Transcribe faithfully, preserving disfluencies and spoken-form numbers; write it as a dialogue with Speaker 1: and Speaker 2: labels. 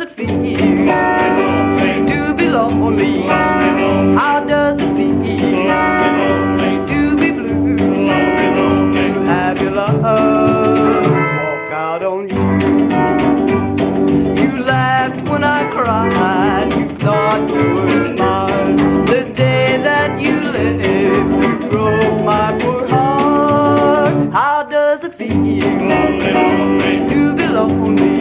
Speaker 1: it feel to be lonely? How does it feel to be blue? To have your love walk out on you. You laughed when I cried, you thought you were smart. The day that you left, you broke my poor heart. How does it feel to be lonely?